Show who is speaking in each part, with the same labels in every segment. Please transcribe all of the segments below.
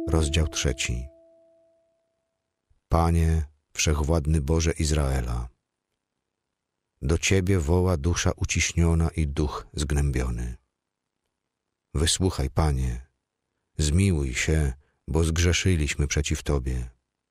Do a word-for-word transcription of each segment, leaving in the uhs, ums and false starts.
Speaker 1: rozdział trzeci. Panie, Wszechwładny Boże Izraela, do Ciebie woła dusza uciśniona i duch zgnębiony. Wysłuchaj, Panie, zmiłuj się, bo zgrzeszyliśmy przeciw Tobie.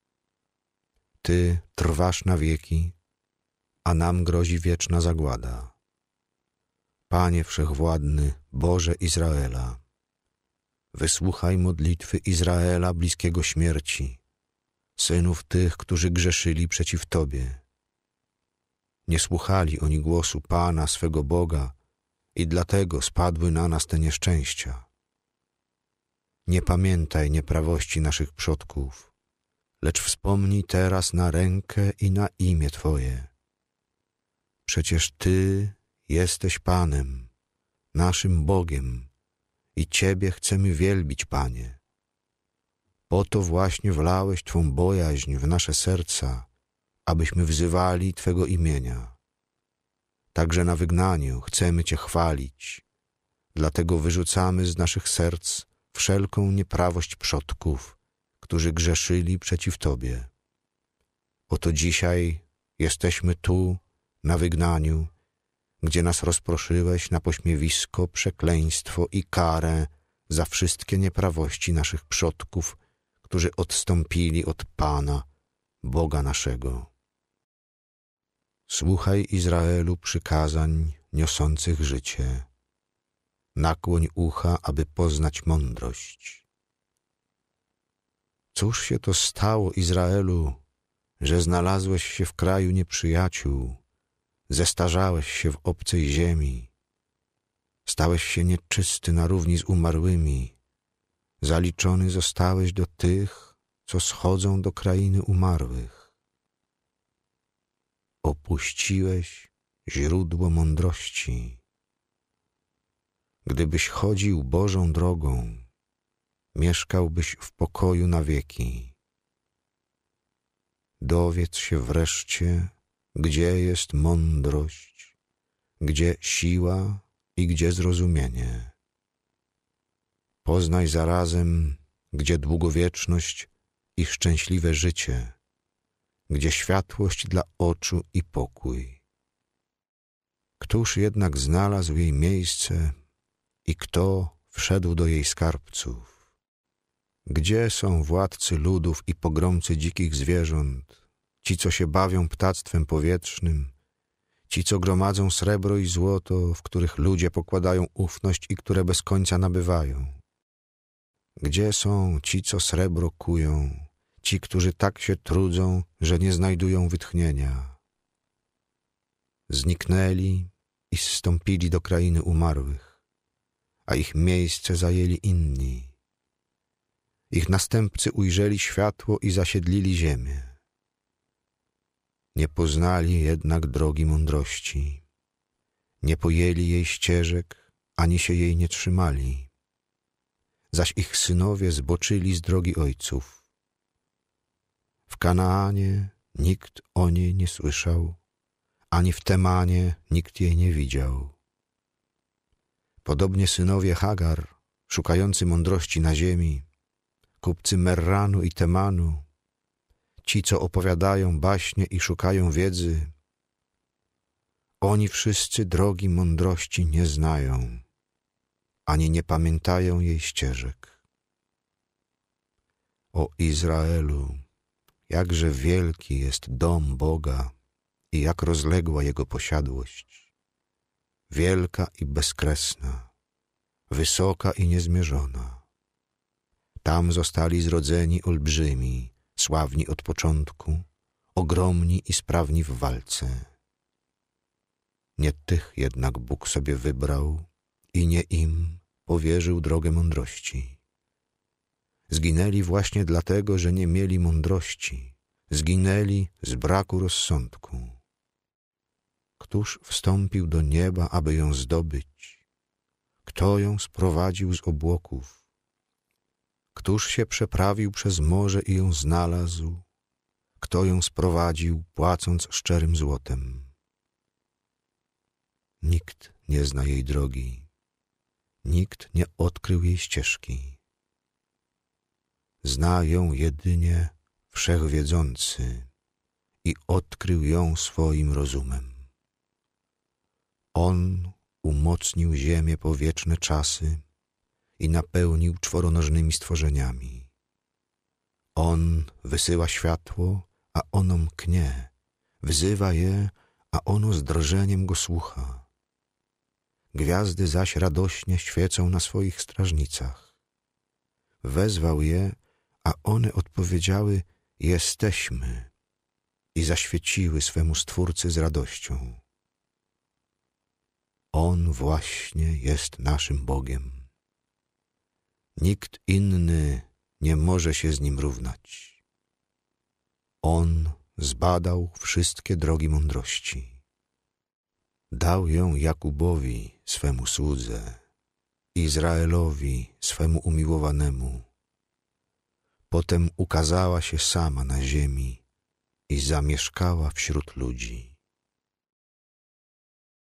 Speaker 1: Ty trwasz na wieki, a nam grozi wieczna zagłada. Panie Wszechwładny, Boże Izraela, wysłuchaj modlitwy Izraela bliskiego śmierci, synów tych, którzy grzeszyli przeciw Tobie. Nie słuchali oni głosu Pana, swego Boga, i dlatego spadły na nas te nieszczęścia. Nie pamiętaj nieprawości naszych przodków, lecz wspomnij teraz na rękę i na imię Twoje. Przecież Ty jesteś Panem, naszym Bogiem, i Ciebie chcemy wielbić, Panie. Po to właśnie wlałeś Twą bojaźń w nasze serca, abyśmy wzywali Twego imienia. Także na wygnaniu chcemy Cię chwalić, dlatego wyrzucamy z naszych serc wszelką nieprawość przodków, którzy grzeszyli przeciw Tobie. Oto dzisiaj jesteśmy tu, na wygnaniu, gdzie nas rozproszyłeś na pośmiewisko, przekleństwo i karę za wszystkie nieprawości naszych przodków, którzy odstąpili od Pana, Boga naszego. Słuchaj, Izraelu, przykazań niosących życie. Nakłoń ucha, aby poznać mądrość. Cóż się to stało, Izraelu, że znalazłeś się w kraju nieprzyjaciół, zestarzałeś się w obcej ziemi, stałeś się nieczysty na równi z umarłymi, zaliczony zostałeś do tych, co schodzą do krainy umarłych. Opuściłeś źródło mądrości. Gdybyś chodził Bożą drogą, mieszkałbyś w pokoju na wieki. Dowiedz się wreszcie, gdzie jest mądrość, gdzie siła i gdzie zrozumienie. Poznaj zarazem, gdzie długowieczność i szczęśliwe życie, gdzie światłość dla oczu i pokój. Któż jednak znalazł jej miejsce i kto wszedł do jej skarbców? Gdzie są władcy ludów i pogromcy dzikich zwierząt, ci, co się bawią ptactwem powietrznym, ci, co gromadzą srebro i złoto, w których ludzie pokładają ufność i które bez końca nabywają? Gdzie są ci, co srebro kują, ci, którzy tak się trudzą, że nie znajdują wytchnienia? Zniknęli i zstąpili do krainy umarłych, a ich miejsce zajęli inni. Ich następcy ujrzeli światło i zasiedlili ziemię. Nie poznali jednak drogi mądrości, nie pojęli jej ścieżek, ani się jej nie trzymali. Zaś ich synowie zboczyli z drogi ojców. W Kanaanie nikt o niej nie słyszał, ani w Temanie nikt jej nie widział. Podobnie synowie Hagar, szukający mądrości na ziemi, kupcy Merranu i Temanu, ci, co opowiadają baśnie i szukają wiedzy, oni wszyscy drogi mądrości nie znają, ani nie pamiętają jej ścieżek. O Izraelu, jakże wielki jest dom Boga i jak rozległa Jego posiadłość, wielka i bezkresna, wysoka i niezmierzona. Tam zostali zrodzeni olbrzymi, sławni od początku, ogromni i sprawni w walce. Nie tych jednak Bóg sobie wybrał i nie im powierzył drogę mądrości. Zginęli właśnie dlatego, że nie mieli mądrości, zginęli z braku rozsądku. Któż wstąpił do nieba, aby ją zdobyć? Kto ją sprowadził z obłoków? Któż się przeprawił przez morze i ją znalazł? Kto ją sprowadził, płacąc szczerym złotem? Nikt nie zna jej drogi, nikt nie odkrył jej ścieżki. Zna ją jedynie Wszechwiedzący i odkrył ją swoim rozumem. On umocnił ziemię po wieczne czasy i napełnił czworonożnymi stworzeniami. On wysyła światło, a ono mknie, wzywa je, a ono z drżeniem go słucha. Gwiazdy zaś radośnie świecą na swoich strażnicach. Wezwał je, a one odpowiedziały: jesteśmy, i zaświeciły swemu Stwórcy z radością. On właśnie jest naszym Bogiem. Nikt inny nie może się z Nim równać. On zbadał wszystkie drogi mądrości. Dał ją Jakubowi, swemu słudze, Izraelowi, swemu umiłowanemu. Potem ukazała się sama na ziemi i zamieszkała wśród ludzi.